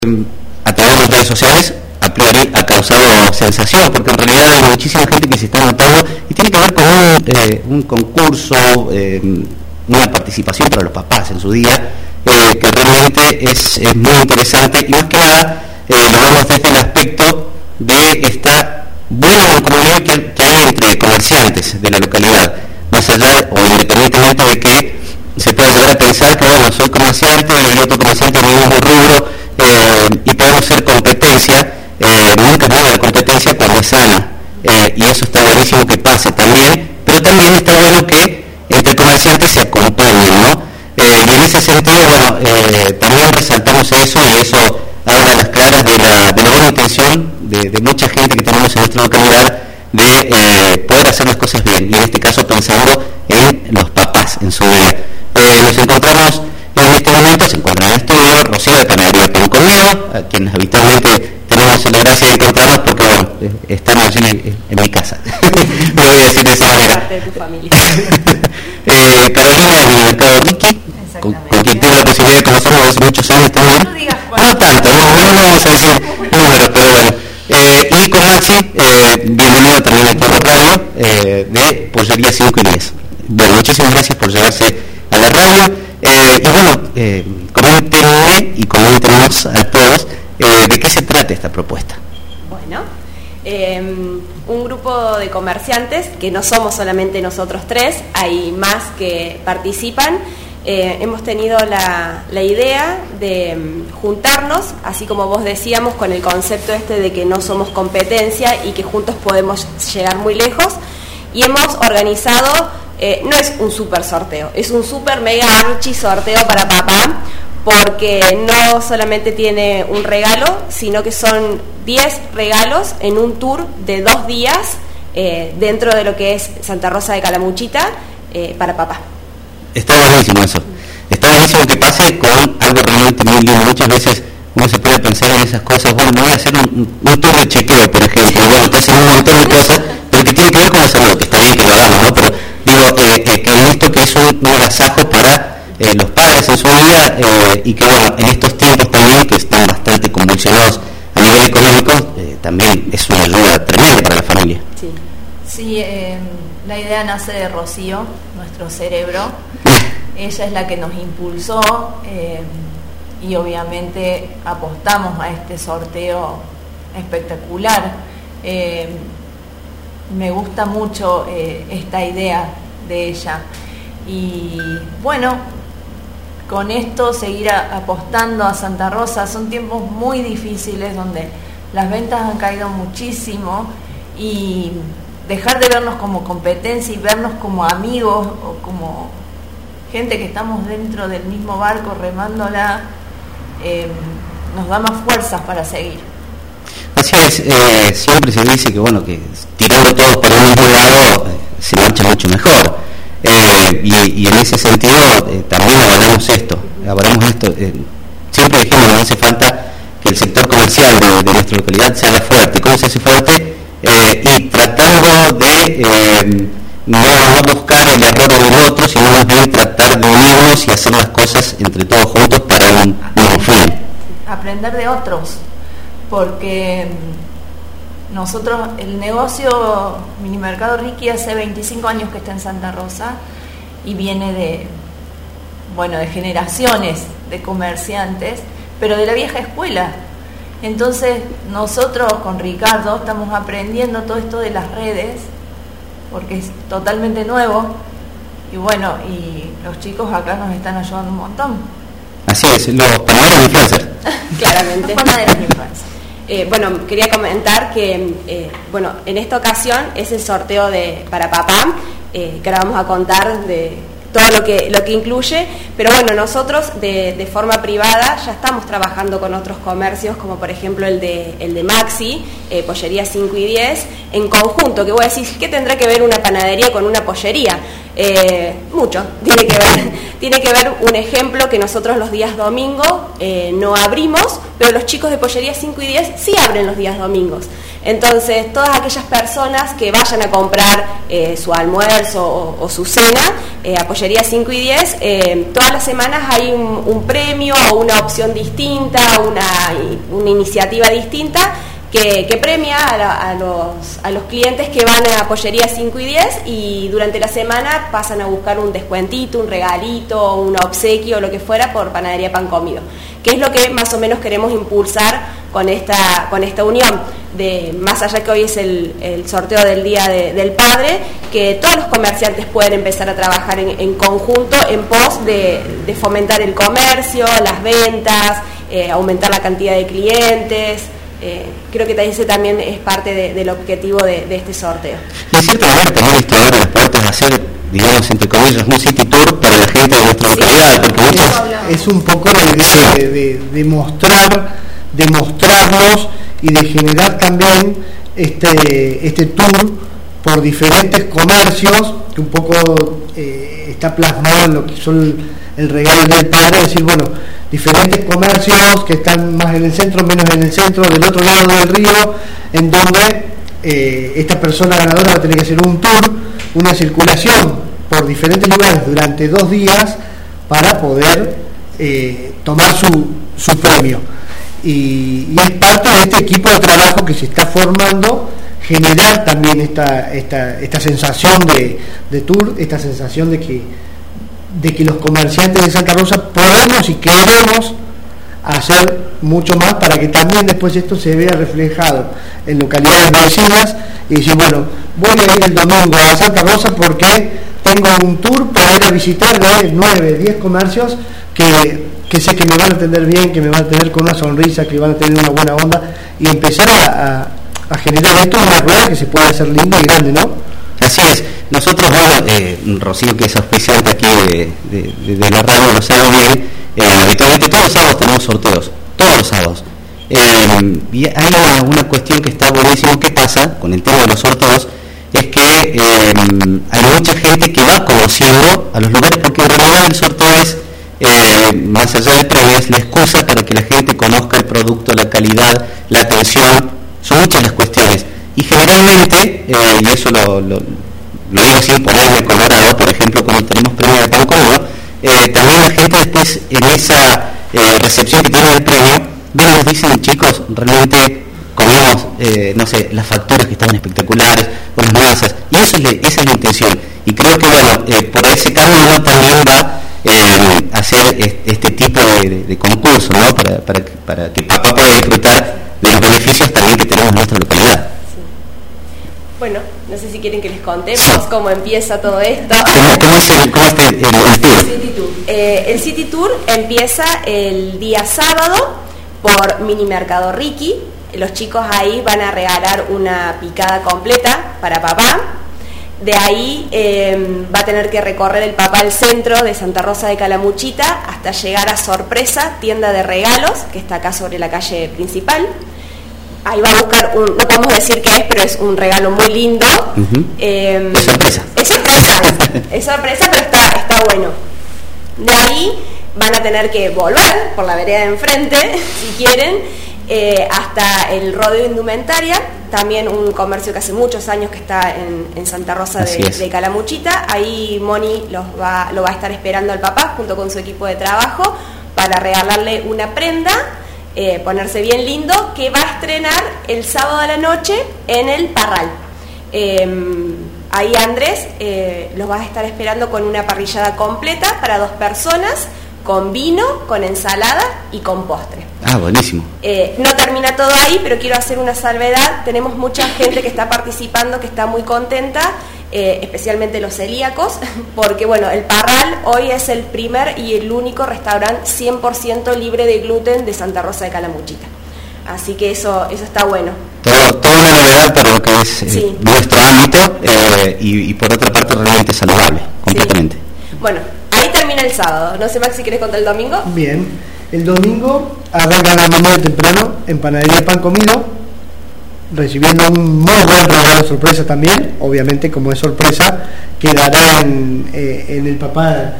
a través de las redes sociales a priori ha causado sensación, porque en realidad hay muchísima gente que se está notando y tiene que ver con un concurso, una participación para los papás en su día, que realmente es muy interesante, y más que nada lo vemos desde el aspecto de esta buena comunidad que hay entre comerciantes de la localidad, más allá o independientemente de que se pueda llegar a pensar que, bueno, soy comerciante y otro comerciante del mismo rubro, y podemos ser competencia. Nunca es buena la competencia cuando es sana, y eso está buenísimo que pase también, pero también está bueno que entre comerciantes se acompañen, ¿no? Y en ese sentido, bueno, también resaltamos eso, y eso habla a las claras de la buena intención de mucha gente que tenemos en nuestra localidad de poder hacer las cosas bien, y en este caso pensando en los papás en su día. Nos encontramos en este momento, se encuentra en el estudio Rocío de Panadería Pan conmigo, a quienes habitualmente tenemos la gracia de encontrarnos porque, bueno, estamos en mi casa. No voy a decir de esa manera. Parte de tu familia. Carolina del Mercado Ricky, con quien tuve la posibilidad de conocernos hace muchos años también. No digas no tanto, no vamos a decir números, pero bueno. Y con Maxi, bienvenido también a Torre Radio, de Pollería 5 y 10. Bueno, muchísimas gracias por llevarse a la radio. Y bueno, coméntenme y coméntenos a todos de qué se trata esta propuesta. Bueno, un grupo de comerciantes, que no somos solamente nosotros tres, hay más que participan. Hemos tenido la idea de juntarnos, así como vos decíamos, con el concepto de que no somos competencia y que juntos podemos llegar muy lejos, y hemos organizado, no es un super sorteo, es un super mega archi sorteo para papá, porque no solamente tiene un regalo, sino que son 10 regalos en un tour de 2 días dentro de lo que es Santa Rosa de Calamuchita, para papá. Está buenísimo eso. Está buenísimo que pase con algo realmente muy lindo. Muchas veces uno se puede pensar en esas cosas. Bueno, me voy a hacer un tour de chequeo, por ejemplo. Bueno, te hacen un montón de cosas, pero que tiene que ver con la salud, que está bien que lo hagamos, ¿no? Pero digo, que en esto que es un agasajo para los padres en su vida, y que, bueno, en estos tiempos también, que están bastante convulsionados a nivel económico, también es una ayuda tremenda para la familia. Sí, la idea nace de Rocío, nuestro cerebro. Ella es la que nos impulsó, y obviamente apostamos a este sorteo espectacular. Me gusta mucho esta idea de ella, y bueno, con esto seguir apostando a Santa Rosa. Son tiempos muy difíciles donde las ventas han caído muchísimo, y dejar de vernos como competencia y vernos como amigos o como gente que estamos dentro del mismo barco remándola, nos da más fuerzas para seguir. Así es, siempre se dice que, bueno, que tirando todos por el mismo lado se marcha mucho mejor, y en ese sentido también avalamos esto. Siempre dijimos que no hace falta que el sector comercial de nuestra localidad se haga fuerte. ¿Cómo se hace fuerte? Y tratando de no buscar el error del otro, sino más bien tratar de unirnos y hacer las cosas entre todos juntos para un fin. Aprender de otros, porque nosotros, el negocio Minimercado Ricky hace 25 años que está en Santa Rosa, y viene de generaciones de comerciantes, pero de la vieja escuela. Entonces nosotros con Ricardo estamos aprendiendo todo esto de las redes, porque es totalmente nuevo, y bueno, y los chicos acá nos están ayudando un montón. Así es, los panaderos influencers. Claramente. Los panaderos influencers. Bueno, quería comentar que en esta ocasión es el sorteo para papá, que ahora vamos a contar de todo lo que incluye, pero bueno, nosotros de forma privada ya estamos trabajando con otros comercios, como por ejemplo el de Maxi, Pollería 5 y 10, en conjunto, que vos decís, ¿qué tendrá que ver una panadería con una pollería? Mucho, tiene que ver un ejemplo que nosotros los días domingos no abrimos, pero los chicos de Pollería 5 y 10 sí abren los días domingos. Entonces, todas aquellas personas que vayan a comprar su almuerzo o su cena a Pollería 5 y 10, todas las semanas hay un premio o una opción distinta, una iniciativa distinta que premia a los clientes que van a Pollería 5 y 10 y durante la semana pasan a buscar un descuentito, un regalito, un obsequio, lo que fuera por Panadería Pan Comido, que es lo que más o menos queremos impulsar con esta unión, de más allá que hoy es el sorteo del Día del Padre, que todos los comerciantes pueden empezar a trabajar en conjunto en pos de fomentar el comercio, las ventas, aumentar la cantidad de clientes. Creo que ese también es parte del objetivo de este sorteo. Y en cierta manera también esto abre las puertas a hacer, digamos, entre comillas, un city tour para la gente de nuestra localidad, porque es un poco la idea de mostrarnos y de generar también este tour por diferentes comercios, que un poco está plasmado en lo que son el regalo del padre, es decir, bueno, diferentes comercios que están más en el centro, menos en el centro, del otro lado del río, en donde esta persona ganadora va a tener que hacer un tour, una circulación por diferentes lugares durante 2 días para poder tomar su premio. Y es parte de este equipo de trabajo que se está formando, generar también esta sensación de tour, esta sensación de que los comerciantes de Santa Rosa podemos y queremos hacer mucho más para que también después esto se vea reflejado en localidades vecinas y decir, bueno, voy a ir el domingo a Santa Rosa porque tengo un tour para ir a visitar 9, 10 comercios que sé que me van a atender bien, que me van a tener con una sonrisa, que van a tener una buena onda, y empezar a generar esto una rueda que se puede hacer linda y grande, ¿no? Así es. Nosotros, Rocío, que es auspiciante aquí de la radio, lo sabe bien, habitualmente todos los sábados tenemos sorteos, todos los sábados. Y hay una cuestión que está buenísimo que pasa con el tema de los sorteos, es que hay mucha gente que va conociendo a los lugares, porque en realidad el sorteo es, más allá del premio, es la excusa para que la gente conozca el producto, la calidad, la atención, son muchas las cuestiones. Y generalmente, y eso lo digo sin ponerme colorado, por ejemplo, cuando tenemos premio de Pan Comido, también la gente después en esa recepción que tiene del premio, nos dicen, chicos, realmente comimos, no sé, las facturas que estaban espectaculares, o las masas, y esa es la intención. Y creo que, bueno, por ese camino también va a hacer este tipo de concurso, ¿no? Para que papá pueda disfrutar de los beneficios también que tenemos en nuestra localidad. Bueno, no sé si quieren que les contemos cómo empieza todo esto. ¿Cómo es el City Tour? El City Tour empieza el día sábado por Mini Mercado Ricky. Los chicos ahí van a regalar una picada completa para papá. De ahí va a tener que recorrer el papá el centro de Santa Rosa de Calamuchita hasta llegar a Sorpresa, tienda de regalos, que está acá sobre la calle principal. Ahí va a buscar no podemos decir qué es, pero es un regalo muy lindo. Es sorpresa. Es sorpresa, pero está bueno. De ahí van a tener que volver por la vereda de enfrente, si quieren, hasta el Rodeo Indumentaria, también un comercio que hace muchos años que está en Santa Rosa de Calamuchita. Ahí Moni lo va a estar esperando al papá junto con su equipo de trabajo para regalarle una prenda, ponerse bien lindo, que va a estrenar el sábado a la noche en el Parral. Ahí Andrés los va a estar esperando con una parrillada completa para 2 personas, con vino, con ensalada y con postre. Ah, buenísimo. No termina todo ahí, pero quiero hacer una salvedad. Tenemos mucha gente que está participando, que está muy contenta, especialmente los celíacos, porque bueno, el Parral hoy es el primer y el único restaurante 100% libre de gluten de Santa Rosa de Calamuchita. Así que eso está bueno. Toda una novedad para lo que es nuestro ámbito, y por otra parte realmente saludable, completamente. Sí. Bueno, ahí termina el sábado. No sé, Max, si querés contar el domingo. Bien, el domingo arranca la mañana temprano en Panadería Pan Comido, recibiendo un muy buen regalo de sorpresa también, obviamente como es sorpresa, quedará en el papá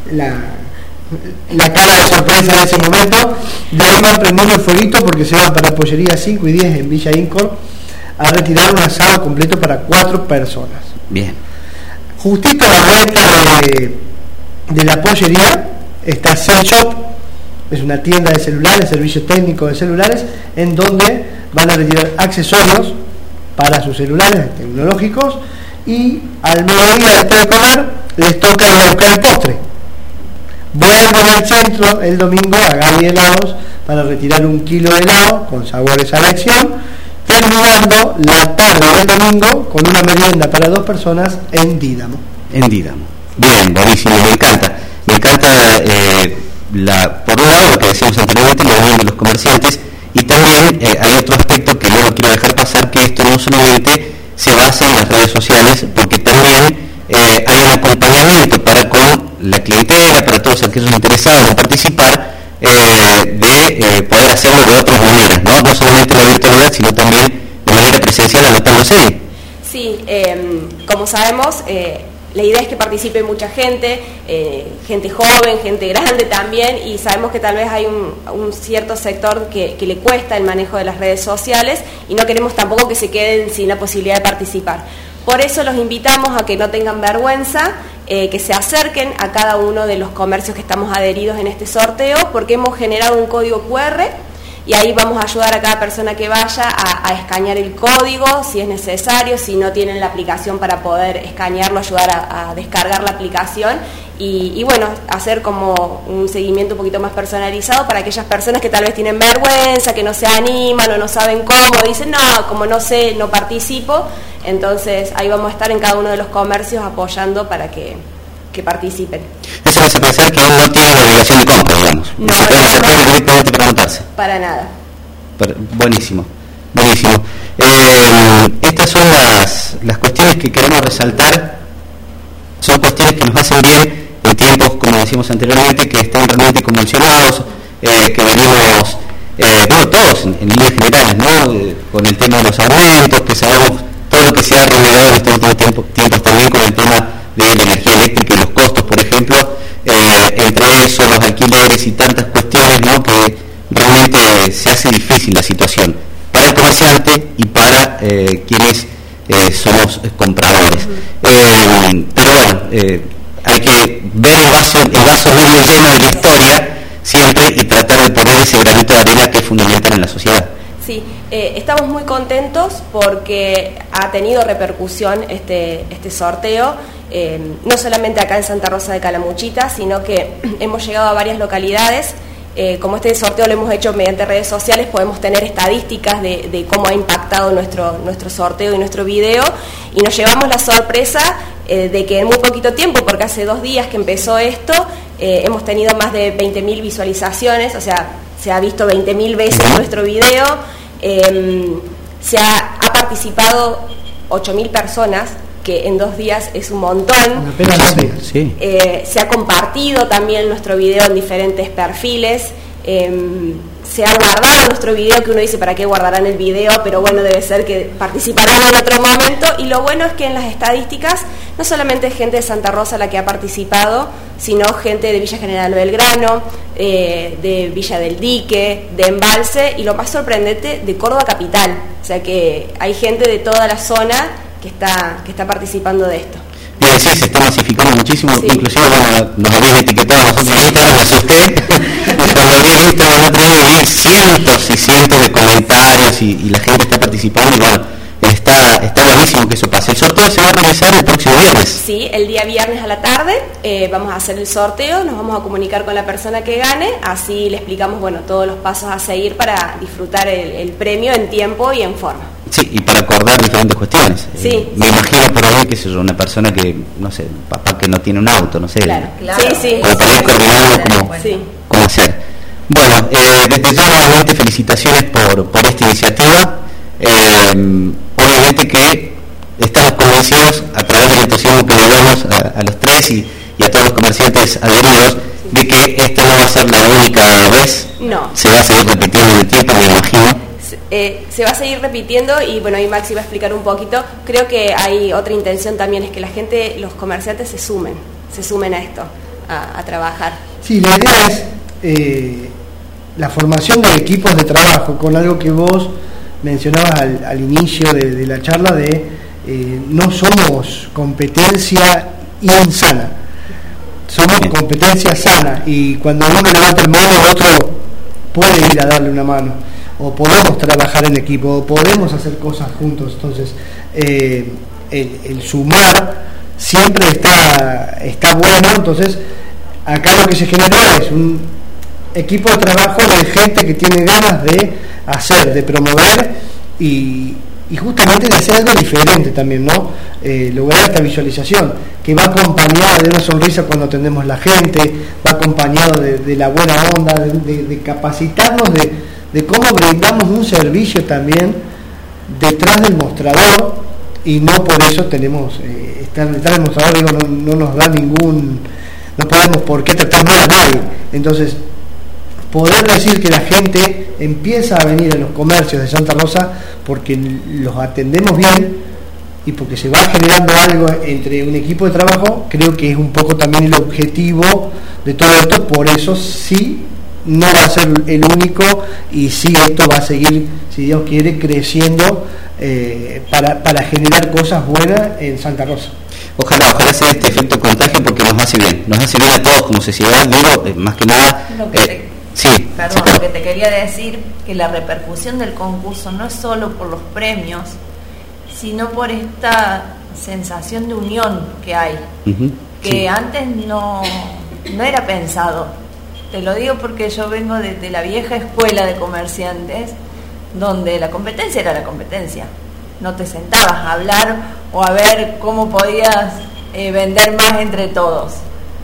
la cara de sorpresa en ese momento. De ahí van prendiendo el fueguito porque se van para Pollería 5 y 10 en Villa Incor a retirar un asado completo para 4 personas. Bien. Justito a la vuelta de la pollería está Cell Shop, es una tienda de celulares, servicio técnico de celulares, en donde van a retirar accesorios para sus celulares tecnológicos, y al mediodía, después de comer, les toca ir a buscar el postre. Vuelven al centro el domingo a Gaby Helados para retirar 1 kilo de helado con sabores a elección, terminando la tarde del domingo con una merienda para 2 personas en Dídamo. En Dídamo. Bien, buenísimo, me encanta. Me encanta, por un lado, lo que decíamos anteriormente, la unión de los comerciantes, y también hay otro aspecto que no quiero dejar pasar, que esto no solamente se basa en las redes sociales, porque también hay un acompañamiento para con la clientela, para todos aquellos interesados en participar, de poder hacerlo de otras maneras, no solamente la virtualidad, sino también de manera presencial anotándose. Sí, como sabemos, la idea es que participe mucha gente, gente joven, gente grande también, y sabemos que tal vez hay un cierto sector que le cuesta el manejo de las redes sociales, y no queremos tampoco que se queden sin la posibilidad de participar. Por eso los invitamos a que no tengan vergüenza, que se acerquen a cada uno de los comercios que estamos adheridos en este sorteo, porque hemos generado un código QR y ahí vamos a ayudar a cada persona que vaya a escanear el código si es necesario. Si no tienen la aplicación para poder escanearlo, ayudar a descargar la aplicación y bueno, hacer como un seguimiento un poquito más personalizado para aquellas personas que tal vez tienen vergüenza, que no se animan o no saben cómo, dicen no, como no sé, no participo. Entonces ahí vamos a estar en cada uno de los comercios apoyando para que participen. Eso me hace pensar que no tiene la obligación de compra, digamos. No, se puede acercar directamente para anotarse. Para nada. Buenísimo, buenísimo. Estas son las cuestiones que queremos resaltar. Son cuestiones que nos hacen bien en tiempos, como decíamos anteriormente, que están realmente convulsionados, que venimos, todos en líneas generales, ¿no? Con el tema de los aumentos, que sabemos todo lo que se ha revelado en estos últimos tiempos también con el tema de la energía eléctrica y los costos, por ejemplo, entre eso, los alquileres y tantas cuestiones, ¿no? Que realmente se hace difícil la situación para el comerciante y para quienes somos compradores. Pero bueno, hay que ver el vaso medio lleno de la historia siempre y tratar de poner ese granito de arena que es fundamental en la sociedad. Sí, estamos muy contentos porque ha tenido repercusión este sorteo, no solamente acá en Santa Rosa de Calamuchita, sino que hemos llegado a varias localidades. Como este sorteo lo hemos hecho mediante redes sociales, podemos tener estadísticas de cómo ha impactado nuestro sorteo y nuestro video, y nos llevamos la sorpresa de que en muy poquito tiempo, porque hace 2 días que empezó esto, hemos tenido más de 20.000 visualizaciones, o sea, se ha visto 20.000 veces nuestro video, ha participado 8.000 personas, que en 2 días es un montón. Sí. Se ha compartido también nuestro video en diferentes perfiles, se ha guardado nuestro video, que uno dice ¿para qué guardarán el video? Pero bueno, debe ser que participarán en otro momento. Y lo bueno es que en las estadísticas no solamente es gente de Santa Rosa la que ha participado, sino gente de Villa General Belgrano, de Villa del Dique, de Embalse, y lo más sorprendente, de Córdoba Capital. O sea que hay gente de toda la zona que está participando de esto. Bien, sí, se está masificando muchísimo, sí. Inclusive nos habían etiquetado nosotros en Instagram, me asusté, cuando abrí Instagram el otro día vi cientos y cientos de comentarios y la gente está participando, y bueno, está buenísimo que eso pase. El sorteo se va a realizar el próximo viernes. Sí, el día viernes a la tarde vamos a hacer el sorteo, nos vamos a comunicar con la persona que gane, así le explicamos todos los pasos a seguir para disfrutar el premio en tiempo y en forma. Sí, y para acordar diferentes cuestiones. Sí. Me imagino por ahí que es una persona que, no sé, papá que no tiene un auto, no sé. Claro. Sí. Como para ir coordinando cómo hacer. Bueno, desde ya nuevamente felicitaciones por esta iniciativa. Obviamente que estamos convencidos, a través del entusiasmo que le damos a los 3 y a todos los comerciantes adheridos, de que esta no va a ser la única vez. No. Se va a seguir repitiendo en el tiempo, me imagino. se va a seguir repitiendo y bueno, ahí Maxi va a explicar un poquito. Creo que hay otra intención también, es que la gente, los comerciantes se sumen a esto, a trabajar. Sí, la idea es la formación de equipos de trabajo, con algo que vos mencionabas al inicio de la charla de no somos competencia insana, somos competencia sana, y cuando uno levanta el mano el otro puede ir a darle una mano, o podemos trabajar en equipo, o podemos hacer cosas juntos. Entonces el sumar siempre está bueno. Entonces acá lo que se genera es un equipo de trabajo de gente que tiene ganas de hacer, de promover y justamente de hacer algo diferente también, ¿no? Lograr esta visualización que va acompañada de una sonrisa cuando atendemos la gente, va acompañado de la buena onda, de capacitarnos de cómo brindamos un servicio también detrás del mostrador, y no por eso tenemos estar detrás del mostrador, digo, no nos da no podemos por qué tratar mal a nadie. Entonces poder decir que la gente empieza a venir a los comercios de Santa Rosa porque los atendemos bien y porque se va generando algo entre un equipo de trabajo, creo que es un poco también el objetivo de todo esto. Por eso sí, no va a ser el único, y sí, esto va a seguir, si Dios quiere, creciendo para generar cosas buenas en Santa Rosa. Ojalá sea este efecto contagio, porque nos hace bien a todos como sociedad. Digo, más que nada, lo que te quería decir, que la repercusión del concurso no es solo por los premios, sino por esta sensación de unión que hay, que antes no era pensado. Te lo digo porque yo vengo de la vieja escuela de comerciantes, donde la competencia era la competencia. No te sentabas a hablar o a ver cómo podías vender más entre todos.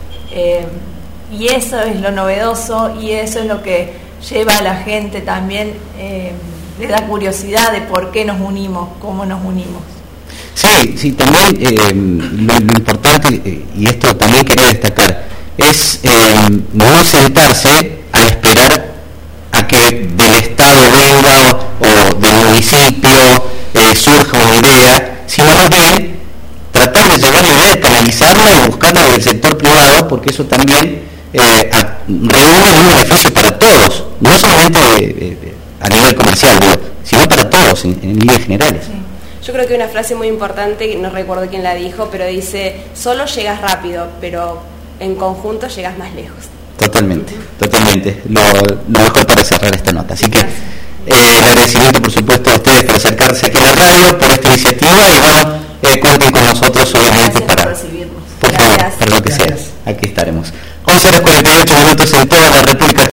Y eso es lo novedoso, y eso es lo que lleva a la gente también, le da curiosidad de por qué nos unimos, cómo nos unimos. Sí, también lo importante, y esto también quería destacar, es no sentarse a esperar a que del Estado venga o del municipio surja una idea, sino más bien tratar de llevar la idea, de canalizarla y buscarla del sector privado, porque eso también reúne un beneficio para todos, no solamente a nivel comercial, sino para todos en líneas generales. Sí. Yo creo que una frase muy importante, no recuerdo quién la dijo, pero dice: solo llegas rápido, pero en conjunto llegas más lejos. Totalmente. Lo mejor para cerrar esta nota. Así que el agradecimiento, por supuesto, a ustedes por acercarse aquí a la radio, por esta iniciativa, y bueno, cuenten con nosotros, obviamente, para lo que sea. Aquí estaremos. 11:48 en toda la República.